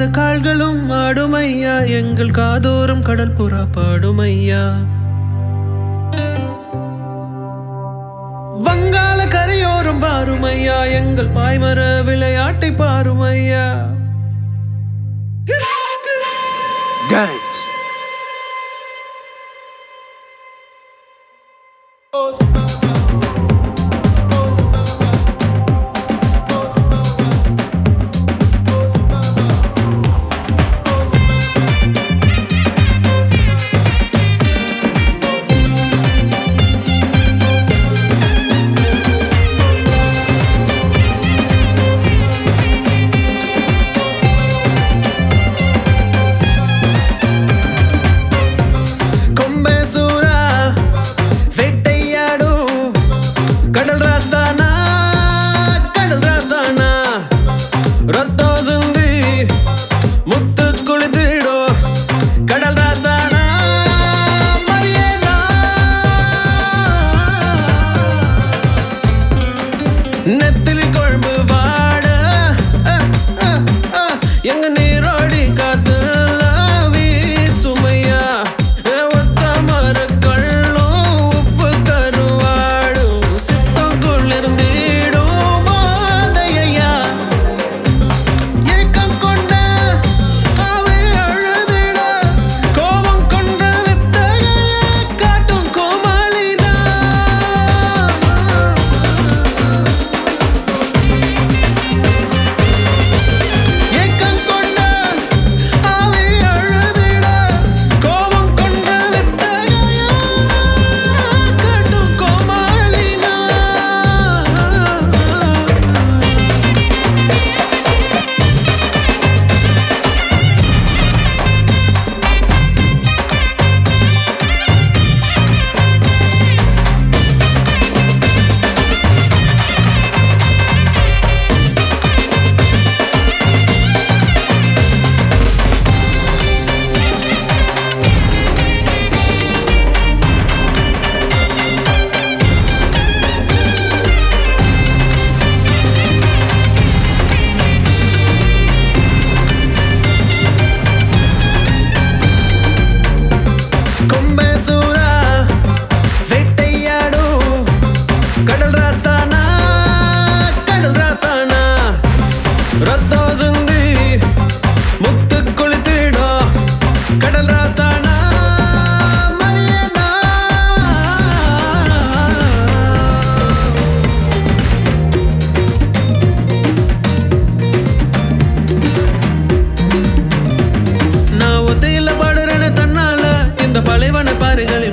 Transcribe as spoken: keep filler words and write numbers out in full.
ஆடாத கால்களும் ஆடுமையா, எங்கள் காதோறும் கடல் புறா பாடுமையா. வங்காள கரையோரம் பாருமையா, எங்கள் பாய்மர விளையாட்டை பாருமையா. Dance. நெத்திலி கொழும்பு வாட எங்க நீரோடி காத்துல வீசுமையா. ஒத்த மர கள்ளும் உப்பு கருவாடும் சித்தங்குள்ளிருந்திடும் வாதையா. ஏக்கம் கொண்ட அவை அழுதிட கோபம் கொண்ட வித்தைய காட்டும் கோமாளினா. கடல் ராசானா கடல் ராசானா ரத்தம் சுந்தி முத்து குளித்திடும் கடல் ராசானா மரியனா. நான் ஒத்தையில பாடுறேன்னு தன்னால இந்த பலைவன பாறைகளில்